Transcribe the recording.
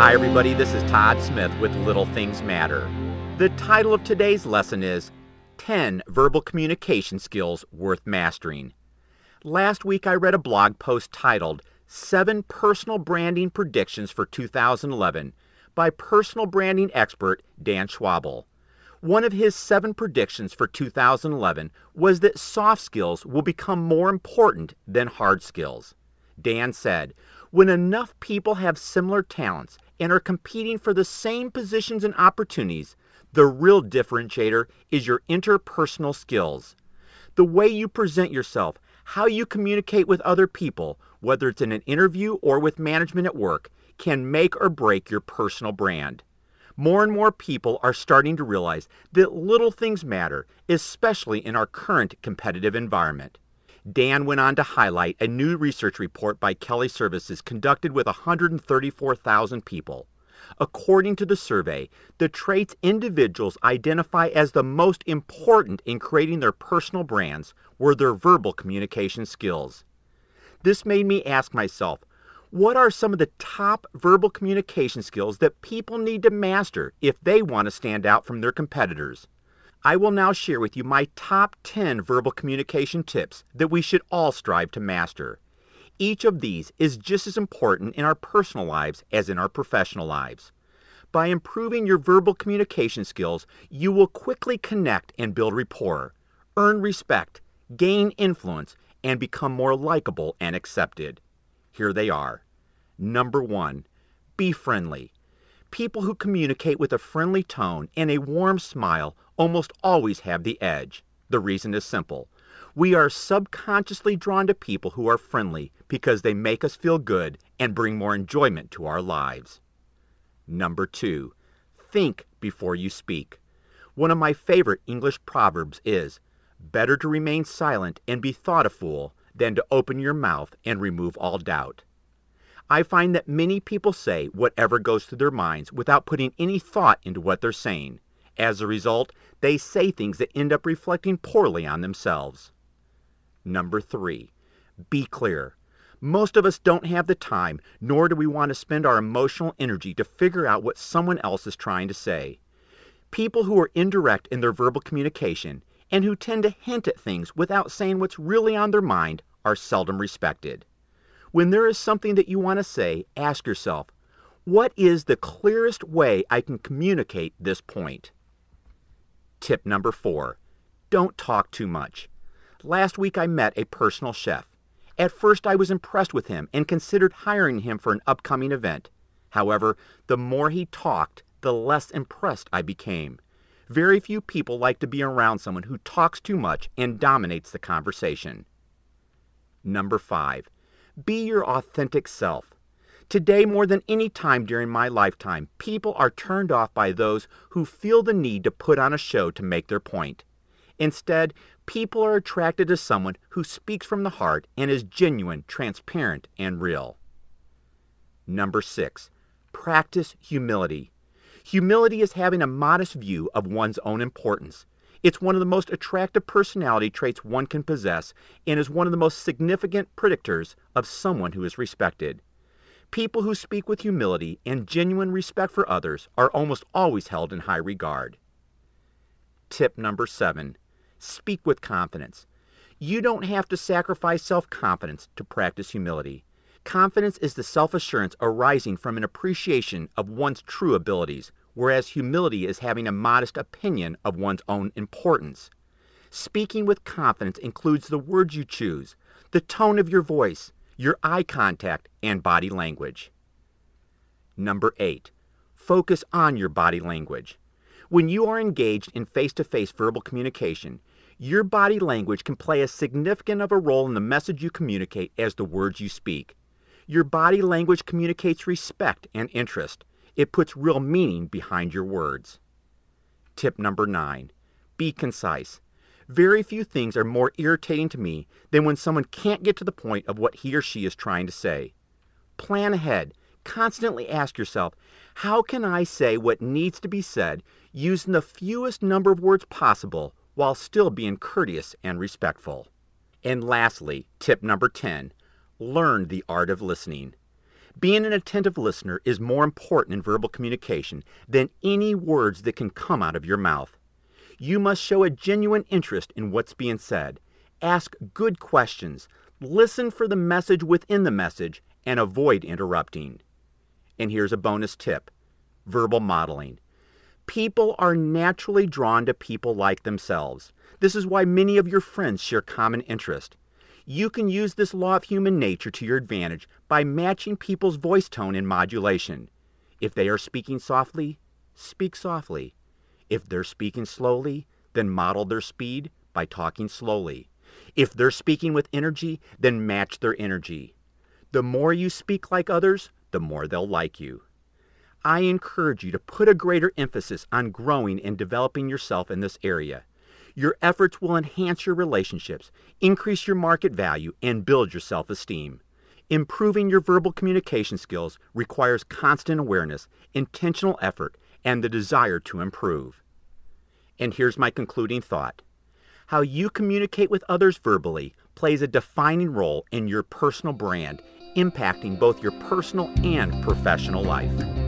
Hi everybody, this is Todd Smith with Little Things Matter. The title of today's lesson is 10 Verbal Communication Skills Worth Mastering. Last week I read a blog post titled 7 Personal Branding Predictions for 2011 by personal branding expert Dan Schwabel. One of his 7 predictions for 2011 was that soft skills will become more important than hard skills. Dan said, when enough people have similar talents and are competing for the same positions and opportunities, the real differentiator is your interpersonal skills. The way you present yourself, how you communicate with other people, whether it's in an interview or with management at work, can make or break your personal brand. More and more people are starting to realize that little things matter, especially in our current competitive environment. Dan went on to highlight a new research report by Kelly Services conducted with 134,000 people. According to the survey, the traits individuals identify as the most important in creating their personal brands were their verbal communication skills. This made me ask myself, what are some of the top verbal communication skills that people need to master if they want to stand out from their competitors? I will now share with you my top 10 verbal communication tips that we should all strive to master. Each of these is just as important in our personal lives as in our professional lives. By improving your verbal communication skills, you will quickly connect and build rapport, earn respect, gain influence, and become more likable and accepted. Here they are. Number 1, be friendly. People who communicate with a friendly tone and a warm smile almost always have the edge. The reason is simple. We are subconsciously drawn to people who are friendly because they make us feel good and bring more enjoyment to our lives. Number 2, think before you speak. One of my favorite English proverbs is, better to remain silent and be thought a fool than to open your mouth and remove all doubt. I find that many people say whatever goes through their minds without putting any thought into what they're saying. As a result, they say things that end up reflecting poorly on themselves. Number 3, be clear. Most of us don't have the time, nor do we want to spend our emotional energy to figure out what someone else is trying to say. People who are indirect in their verbal communication and who tend to hint at things without saying what's really on their mind are seldom respected. When there is something that you want to say, ask yourself, what is the clearest way I can communicate this point? Tip number 4, don't talk too much. Last week I met a personal chef. At first I was impressed with him and considered hiring him for an upcoming event. However, the more he talked, the less impressed I became. Very few people like to be around someone who talks too much and dominates the conversation. Number 5, be your authentic self. Today, more than any time during my lifetime, people are turned off by those who feel the need to put on a show to make their point. Instead, people are attracted to someone who speaks from the heart and is genuine, transparent, and real. Number 6, practice humility. Humility is having a modest view of one's own importance. It's one of the most attractive personality traits one can possess and is one of the most significant predictors of someone who is respected. People who speak with humility and genuine respect for others are almost always held in high regard. Tip number 7, speak with confidence. You don't have to sacrifice self-confidence to practice humility. Confidence is the self-assurance arising from an appreciation of one's true abilities, whereas humility is having a modest opinion of one's own importance. Speaking with confidence includes the words you choose, the tone of your voice, your eye contact, and body language. Number 8, focus on your body language. When you are engaged in face-to-face verbal communication, your body language can play as significant of a role in the message you communicate as the words you speak. Your body language communicates respect and interest. It puts real meaning behind your words. Tip number 9, be concise. Very few things are more irritating to me than when someone can't get to the point of what he or she is trying to say. Plan ahead. Constantly ask yourself, how can I say what needs to be said using the fewest number of words possible while still being courteous and respectful? And lastly, tip number 10, learn the art of listening. Being an attentive listener is more important in verbal communication than any words that can come out of your mouth. You must show a genuine interest in what's being said. Ask good questions. Listen for the message within the message and avoid interrupting. And here's a bonus tip: verbal modeling. People are naturally drawn to people like themselves. This is why many of your friends share common interest. You can use this law of human nature to your advantage by matching people's voice tone and modulation. If they are speaking softly, speak softly. If they're speaking slowly, then model their speed by talking slowly. If they're speaking with energy, then match their energy. The more you speak like others, the more they'll like you. I encourage you to put a greater emphasis on growing and developing yourself in this area. Your efforts will enhance your relationships, increase your market value, and build your self-esteem. Improving your verbal communication skills requires constant awareness, intentional effort, and the desire to improve. And here's my concluding thought. How you communicate with others verbally plays a defining role in your personal brand, impacting both your personal and professional life.